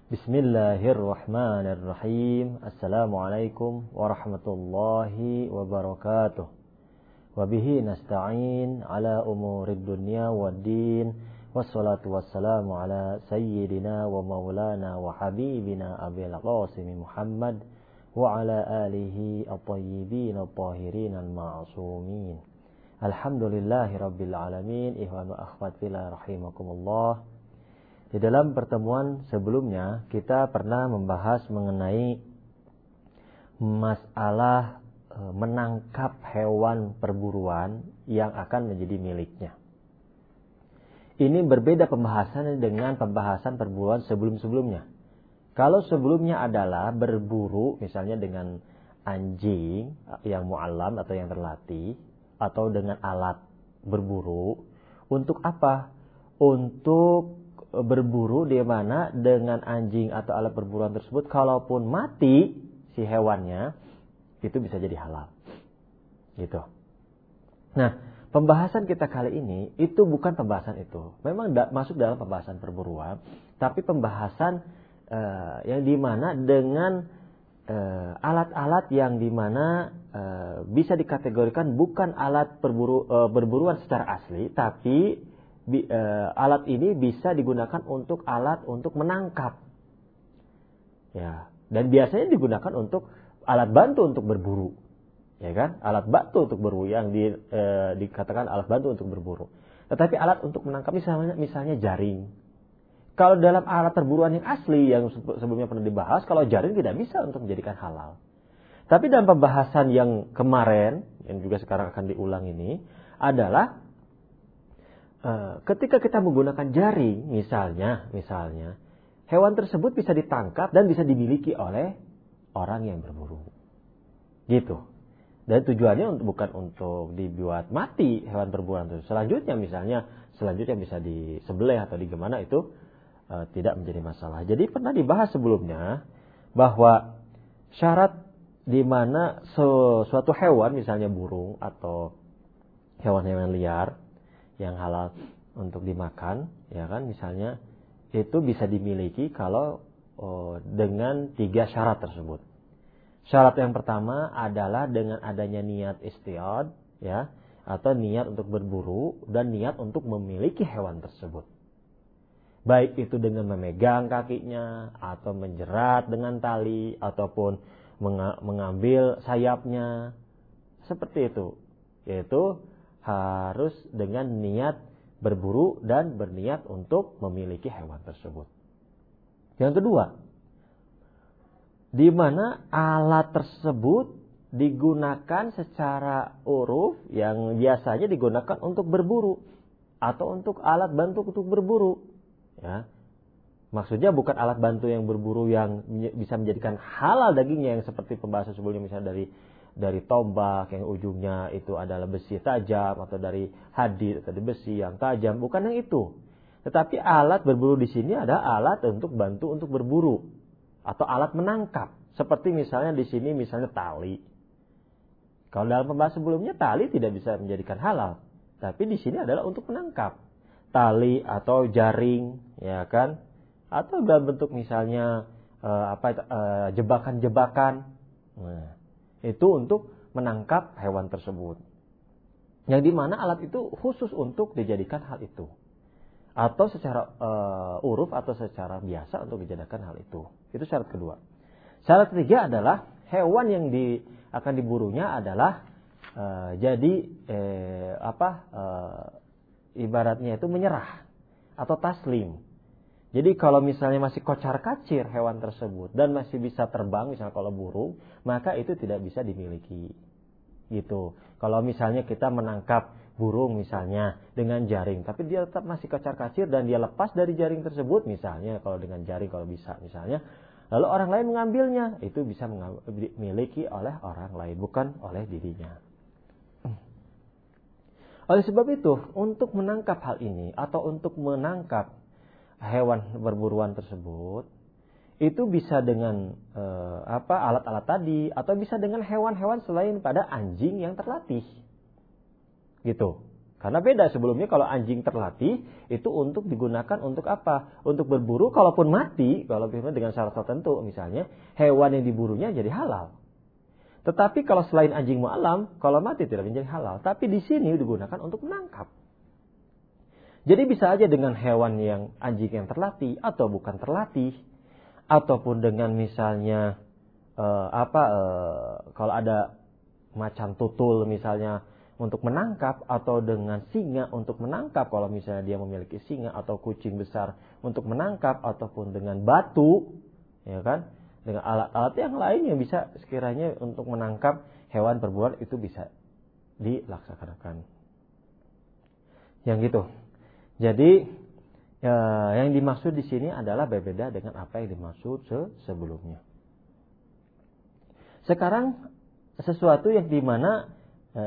Bismillahirrahmanirrahim. Assalamualaikum warahmatullahi wabarakatuh. Wabihi nasta'in ala umurid dunya waddin. Wassalatu wassalamu ala sayyidina wa maulana wa habibina Abil Qasim Muhammad wa ala alihi at-tayyibin at-tahirin al-ma'sumin. Alhamdulillahi rabbil alamin. Ikhwan wa akhwat fillah rahimakumullah. Di dalam pertemuan sebelumnya kita pernah membahas mengenai masalah menangkap hewan perburuan yang akan menjadi miliknya. Ini berbeda pembahasannya dengan pembahasan perburuan sebelum-sebelumnya. Kalau sebelumnya adalah berburu misalnya dengan anjing yang mu'allam atau yang terlatih atau dengan alat berburu, untuk apa? Untuk berburu di mana dengan anjing atau alat perburuan tersebut kalaupun mati si hewannya itu bisa jadi halal. Gitu. Nah, pembahasan kita kali ini itu bukan pembahasan itu. Memang masuk dalam pembahasan perburuan, tapi pembahasan yang dimana dengan alat-alat yang dimana bisa dikategorikan bukan alat berburuan secara asli, tapi alat ini bisa digunakan untuk alat untuk menangkap, ya. Dan biasanya digunakan untuk alat bantu untuk berburu, ya kan? Alat bantu untuk berburu yang dikatakan alat bantu untuk berburu. Tetapi alat untuk menangkap misalnya jaring. Kalau dalam alat perburuan yang asli yang sebelumnya pernah dibahas, kalau jaring tidak bisa untuk menjadikan halal. Tapi dalam pembahasan yang kemarin yang juga sekarang akan diulang ini adalah ketika kita menggunakan jaring, misalnya, hewan tersebut bisa ditangkap dan bisa dimiliki oleh orang yang berburu. Gitu. Dan tujuannya bukan untuk dibuat mati hewan berburuan itu. Selanjutnya bisa disembelih atau digimana itu tidak menjadi masalah. Jadi pernah dibahas sebelumnya bahwa syarat di mana suatu hewan, misalnya burung atau hewan-hewan liar yang halal untuk dimakan, ya kan, misalnya itu bisa dimiliki kalau dengan 3 syarat tersebut. Syarat yang pertama adalah dengan adanya niat istiad, ya, atau niat untuk berburu dan niat untuk memiliki hewan tersebut. Baik itu dengan memegang kakinya atau menjerat dengan tali ataupun mengambil sayapnya, seperti itu. Yaitu harus dengan niat berburu dan berniat untuk memiliki hewan tersebut. Yang kedua, di mana alat tersebut digunakan secara uruf yang biasanya digunakan untuk berburu atau untuk alat bantu untuk berburu. Ya. Maksudnya bukan alat bantu yang berburu yang bisa menjadikan halal dagingnya yang seperti pembahasan sebelumnya, misalnya dari tombak yang ujungnya itu adalah besi tajam atau dari hadid atau dari besi yang tajam, bukan yang itu. Tetapi alat berburu di sini ada alat untuk bantu untuk berburu atau alat menangkap. Seperti misalnya di sini misalnya tali. Kalau dalam pembahasan sebelumnya tali tidak bisa menjadikan halal, tapi di sini adalah untuk menangkap. Tali atau jaring, ya kan? Atau dalam bentuk misalnya jebakan-jebakan. Nah, itu untuk menangkap hewan tersebut. Yang dimana alat itu khusus untuk dijadikan hal itu. Atau secara uruf atau secara biasa untuk dijadikan hal itu. Itu syarat kedua. Syarat ketiga adalah hewan yang akan diburunya adalah ibaratnya itu menyerah atau taslim. Jadi kalau misalnya masih kocar-kacir hewan tersebut dan masih bisa terbang, misalnya kalau burung, maka itu tidak bisa dimiliki. Gitu. Kalau misalnya kita menangkap burung misalnya dengan jaring, tapi dia tetap masih kocar-kacir dan dia lepas dari jaring tersebut, misalnya kalau dengan jaring kalau bisa misalnya, lalu orang lain mengambilnya, itu bisa dimiliki oleh orang lain, bukan oleh dirinya. Oleh sebab itu, untuk menangkap hal ini atau untuk menangkap hewan berburuan tersebut itu bisa dengan alat-alat tadi atau bisa dengan hewan-hewan selain pada anjing yang terlatih. Gitu. Karena beda, sebelumnya kalau anjing terlatih itu untuk digunakan untuk apa? Untuk berburu, kalaupun mati, kalau dengan syarat tertentu, misalnya hewan yang diburunya jadi halal. Tetapi kalau selain anjing mu'allam, kalau mati tidak menjadi halal. Tapi di sini digunakan untuk menangkap. Jadi bisa aja dengan hewan yang anjing yang terlatih atau bukan terlatih, ataupun dengan misalnya kalau ada macan tutul misalnya untuk menangkap, atau dengan singa untuk menangkap kalau misalnya dia memiliki singa, atau kucing besar untuk menangkap, ataupun dengan batu, ya kan, dengan alat-alat yang lain yang bisa sekiranya untuk menangkap hewan berburuan itu bisa dilaksanakan. Yang gitu. Jadi yang dimaksud di sini adalah berbeda dengan apa yang dimaksud sebelumnya. Sekarang sesuatu yang dimana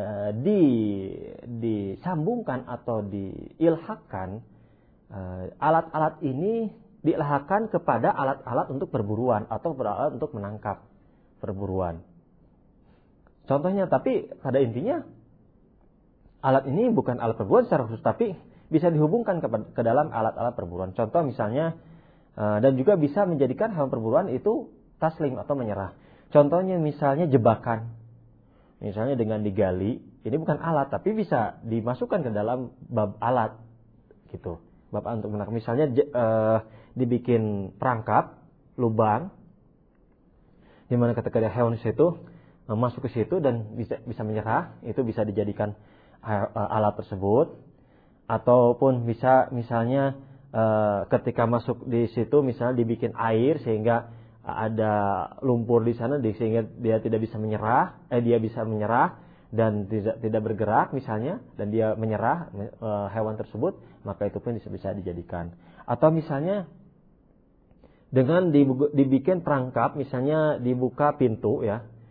disambungkan atau diilhakkan, alat-alat ini diilhakkan kepada alat-alat untuk perburuan atau alat untuk menangkap perburuan. Contohnya, tapi pada intinya alat ini bukan alat perburuan secara khusus, tapi bisa dihubungkan ke dalam alat-alat perburuan. Contoh misalnya, dan juga bisa menjadikan hewan perburuan itu taslim atau menyerah. Contohnya misalnya jebakan. Misalnya dengan digali, ini bukan alat tapi bisa dimasukkan ke dalam bab alat gitu. Bab untuk menangkap, misalnya dibikin perangkap lubang di mana ketika hewan itu masuk ke situ dan bisa menyerah, itu bisa dijadikan alat tersebut. Ataupun bisa misalnya ketika masuk di situ misalnya dibikin air sehingga ada lumpur di sana sehingga dia tidak bisa menyerah, dia bisa menyerah dan tidak bergerak misalnya, dan dia menyerah hewan tersebut, maka itu pun bisa dijadikan. Atau misalnya dengan dibikin perangkap, misalnya dibuka pintu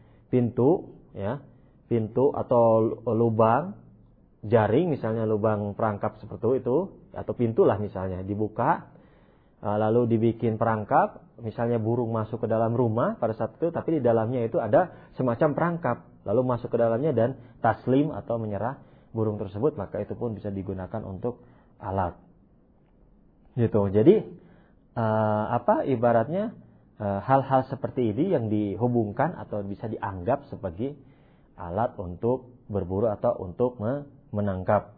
atau lubang jaring, misalnya lubang perangkap seperti itu, atau pintu lah misalnya dibuka, lalu dibikin perangkap, misalnya burung masuk ke dalam rumah pada saat itu, tapi di dalamnya itu ada semacam perangkap, lalu masuk ke dalamnya dan taslim atau menyerah burung tersebut, maka itu pun bisa digunakan untuk alat. Gitu. Jadi ibaratnya hal-hal seperti ini yang dihubungkan atau bisa dianggap sebagai alat untuk berburu atau untuk menangkap.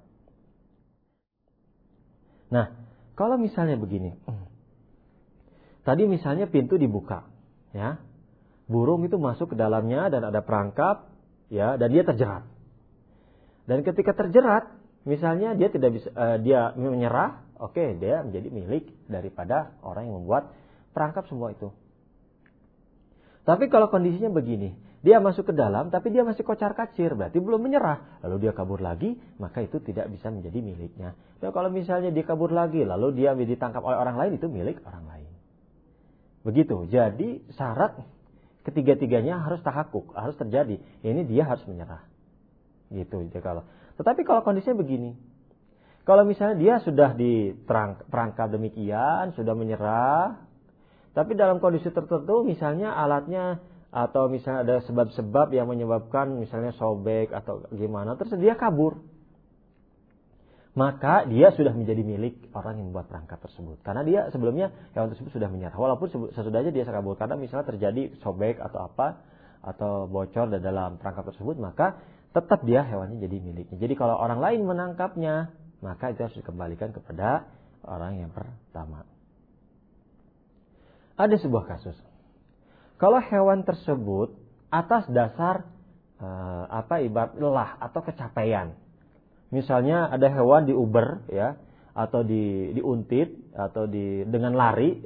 Nah, kalau misalnya begini, tadi misalnya pintu dibuka, ya, burung itu masuk ke dalamnya dan ada perangkap, ya, dan dia terjerat. Dan ketika terjerat, misalnya dia tidak bisa, dia menyerah, oke, dia menjadi milik daripada orang yang membuat perangkap semua itu. Tapi kalau kondisinya begini, dia masuk ke dalam, tapi dia masih kocar-kacir, berarti belum menyerah. Lalu dia kabur lagi, maka itu tidak bisa menjadi miliknya. Dan kalau misalnya dia kabur lagi, lalu dia ditangkap oleh orang lain, itu milik orang lain. Begitu. Jadi syarat ketiga-tiganya harus tahakkuk, harus terjadi. Ini dia harus menyerah. Gitu. Tetapi kalau kondisinya begini, kalau misalnya dia sudah diperangkap demikian, sudah menyerah, tapi dalam kondisi tertentu, misalnya alatnya atau misalnya ada sebab-sebab yang menyebabkan misalnya sobek atau gimana, terus dia kabur, maka dia sudah menjadi milik orang yang membuat perangkap tersebut. Karena dia sebelumnya hewan tersebut sudah menyerah, walaupun sesudahnya dia kabur, karena misalnya terjadi sobek atau apa, atau bocor di dalam perangkap tersebut, maka tetap dia hewannya jadi miliknya. Jadi kalau orang lain menangkapnya, maka itu harus dikembalikan kepada orang yang pertama. Ada sebuah kasus. Kalau hewan tersebut atas dasar ibarat lelah atau kecapean. Misalnya ada hewan diuber, ya, atau diuntit atau dengan lari,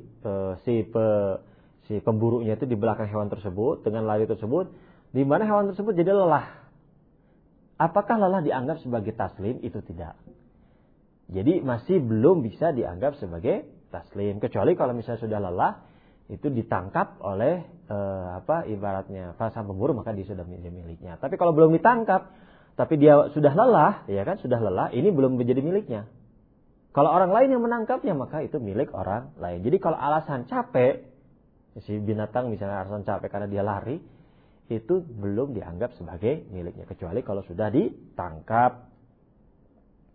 si pemburunya itu di belakang hewan tersebut dengan lari tersebut, di mana hewan tersebut jadi lelah. Apakah lelah dianggap sebagai taslim? Itu tidak. Jadi masih belum bisa dianggap sebagai taslim, kecuali kalau misalnya sudah lelah, itu ditangkap oleh ibaratnya sang pemburu, maka dia sudah menjadi miliknya. Tapi kalau belum ditangkap, tapi dia sudah lelah, ya kan, sudah lelah, ini belum menjadi miliknya. Kalau orang lain yang menangkapnya, maka itu milik orang lain. Jadi kalau alasan capek, si binatang misalnya alasan capek karena dia lari, itu belum dianggap sebagai miliknya, kecuali kalau sudah ditangkap.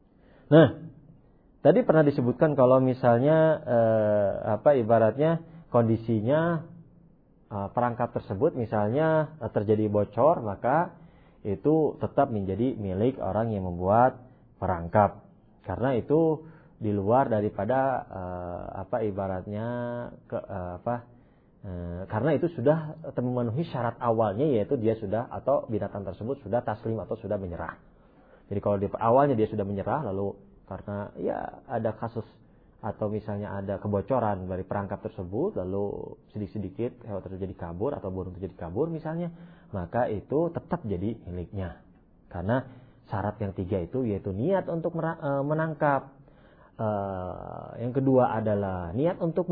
Nah, tadi pernah disebutkan kalau misalnya ibaratnya kondisinya perangkap tersebut misalnya terjadi bocor, maka itu tetap menjadi milik orang yang membuat perangkap. Karena itu di luar daripada karena itu sudah memenuhi syarat awalnya, yaitu dia sudah atau binatang tersebut sudah taslim atau sudah menyerah. Jadi kalau di awalnya dia sudah menyerah, lalu karena ya ada kasus atau misalnya ada kebocoran dari perangkap tersebut, lalu sedikit-sedikit hewan terjadi kabur atau burung terjadi kabur misalnya, maka itu tetap jadi miliknya. Karena syarat yang 3 itu yaitu niat untuk menangkap. Yang kedua adalah niat untuk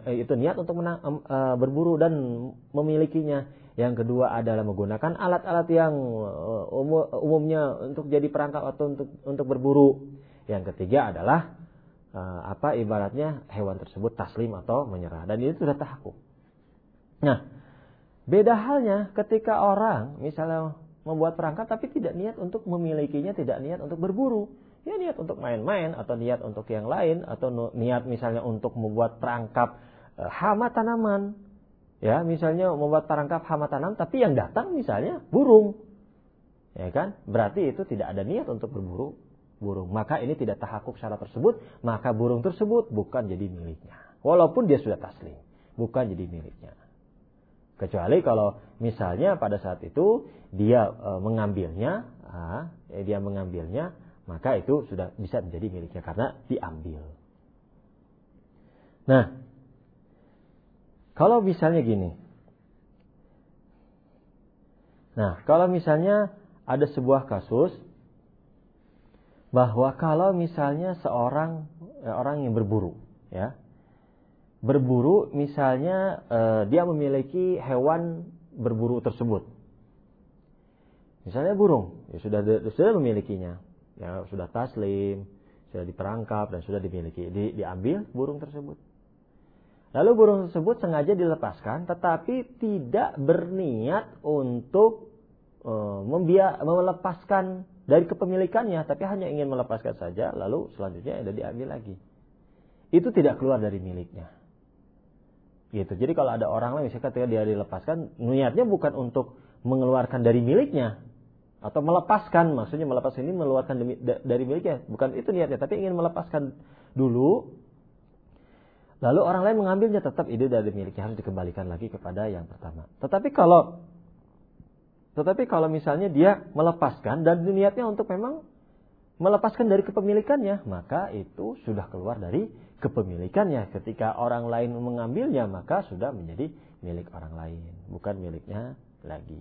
berburu dan memilikinya. Yang kedua adalah menggunakan alat-alat yang umumnya untuk jadi perangkap atau untuk berburu. Yang ketiga adalah ibaratnya hewan tersebut taslim atau menyerah, dan ini sudah tahakkuk. Nah, beda halnya ketika orang misalnya membuat perangkap tapi tidak niat untuk memilikinya, tidak niat untuk berburu. Ya niat untuk main-main atau niat untuk yang lain atau niat misalnya untuk membuat perangkap hama tanaman. Ya, misalnya membuat perangkap hama tanaman tapi yang datang misalnya burung. Ya kan? Berarti itu tidak ada niat untuk berburu burung. Maka ini tidak tahakkuk syarat tersebut, maka burung tersebut bukan jadi miliknya. Walaupun dia sudah taslim, bukan jadi miliknya. Kecuali kalau misalnya pada saat itu dia mengambilnya, maka itu sudah bisa menjadi miliknya karena diambil. Nah, kalau misalnya gini. Nah, kalau misalnya ada sebuah kasus bahwa kalau misalnya orang yang berburu, ya. Berburu misalnya dia memiliki hewan berburu tersebut. Misalnya burung, ya sudah memilikinya. Ya, sudah taslim, sudah diperangkap dan sudah dimiliki, diambil burung tersebut. Lalu burung tersebut sengaja dilepaskan, tetapi tidak berniat untuk melepaskan dari kepemilikannya, tapi hanya ingin melepaskan saja, lalu selanjutnya ada diambil lagi. Itu tidak keluar dari miliknya. Gitu. Jadi kalau ada orang lain misalnya ketika dia dilepaskan, niatnya bukan untuk mengeluarkan dari miliknya, atau melepaskan, maksudnya melepaskan ini mengeluarkan dari miliknya, bukan itu niatnya, tapi ingin melepaskan dulu, lalu orang lain mengambilnya, tetap ide dari miliknya harus dikembalikan lagi kepada yang pertama. Tetapi kalau misalnya dia melepaskan dan niatnya untuk memang melepaskan dari kepemilikannya, maka itu sudah keluar dari kepemilikannya. Ketika orang lain mengambilnya, maka sudah menjadi milik orang lain, bukan miliknya lagi.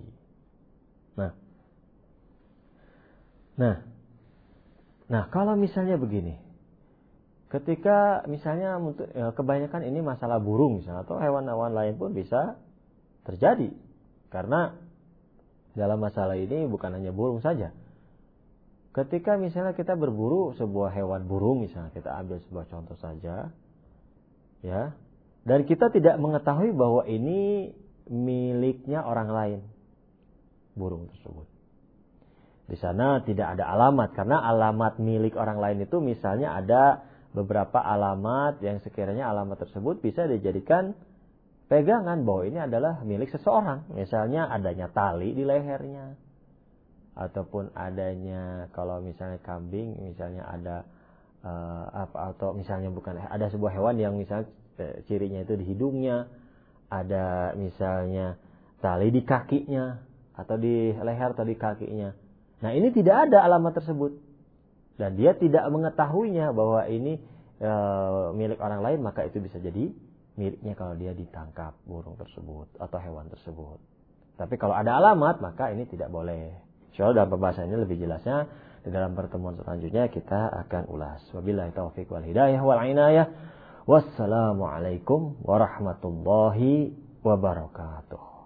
Nah, kalau misalnya begini, ketika misalnya kebanyakan ini masalah burung misalnya, atau hewan-hewan lain pun bisa terjadi, karena dalam masalah ini bukan hanya burung saja. Ketika misalnya kita berburu sebuah hewan burung, misalnya kita ambil sebuah contoh saja, ya, dan kita tidak mengetahui bahwa ini miliknya orang lain, burung tersebut. Di sana tidak ada alamat, karena alamat milik orang lain itu misalnya ada beberapa alamat yang sekiranya alamat tersebut bisa dijadikan pegangan bahwa ini adalah milik seseorang. Misalnya adanya tali di lehernya, ataupun adanya kalau misalnya kambing, misalnya ada atau misalnya bukan, ada sebuah hewan yang misalnya cirinya itu di hidungnya, ada misalnya tali di kakinya atau di leher atau di kakinya. Nah, ini tidak ada alamat tersebut dan dia tidak mengetahuinya bahwa ini milik orang lain, maka itu bisa jadi miliknya kalau dia ditangkap burung tersebut atau hewan tersebut. Tapi kalau ada alamat, maka ini tidak boleh. Insyaallah dalam pembahasannya lebih jelasnya di dalam pertemuan selanjutnya kita akan ulas. Wabillahi taufiq wal hidayah wal inayah. Wassalamualaikum warahmatullahi wabarakatuh.